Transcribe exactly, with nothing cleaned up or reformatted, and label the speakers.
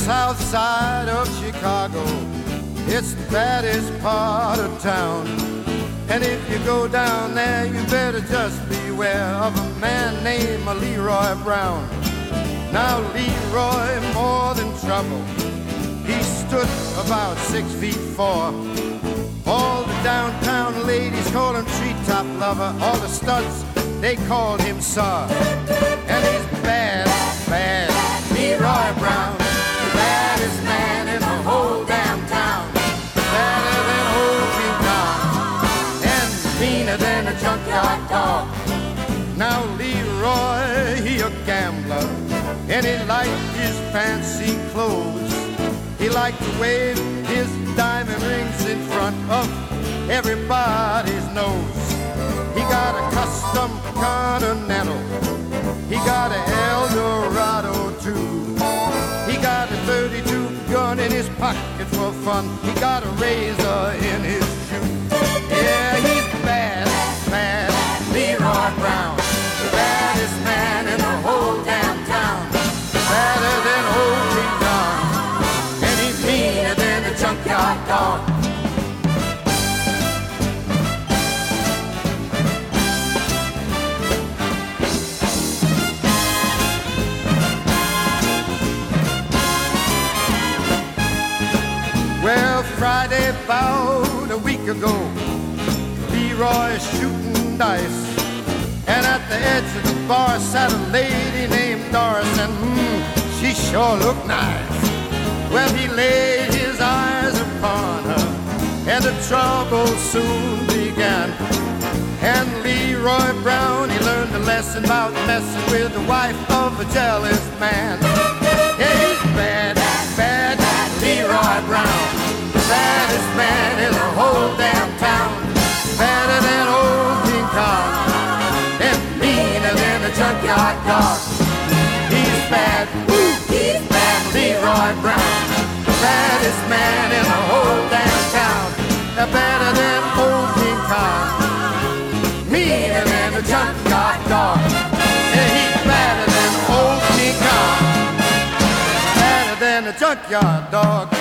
Speaker 1: south side of Chicago. It's the baddest part of town. And if you go down there, you better just beware of a man named Leroy Brown. Now Leroy, more than trouble, he stood about six feet four. All the downtown ladies call him treetop lover. All the studs, they called him Sir. And he's bad, bad, Leroy Brown, the baddest man in the whole damn town. Badder than old King Kong, and meaner than a junkyard dog. Now Leroy, he a gambler, and he liked his fancy clothes. He liked to wave his diamond rings in front of everybody's nose. He got a custom Continental, he got an Eldorado too. He got a thirty-two gun in his pocket for fun. He got a razor in his shoe. Yeah, he's bad, bad, Leroy Brown, the baddest man in the whole damn town. Badder than old King Kong, and he's meaner than a junkyard dog. Well, Friday about a week ago, Leroy shooting dice, and at the edge of the bar sat a lady named Doris, and mmm, she sure looked nice. Well, he laid his eyes upon her, and the trouble soon began. And Leroy Brown, he learned a lesson about messing with the wife of a jealous man. Yeah, he's bad, bad, Leroy Brown, the baddest man in the whole damn town. Badder than old King Kong, and meaner than a junkyard dog. He's bad, woo, he's bad, Leroy Brown, the baddest man in the whole damn town. Better than old King Kong, meaner than a junkyard dog. Yeah, he's badder than old King Kong, badder than a junkyard dog.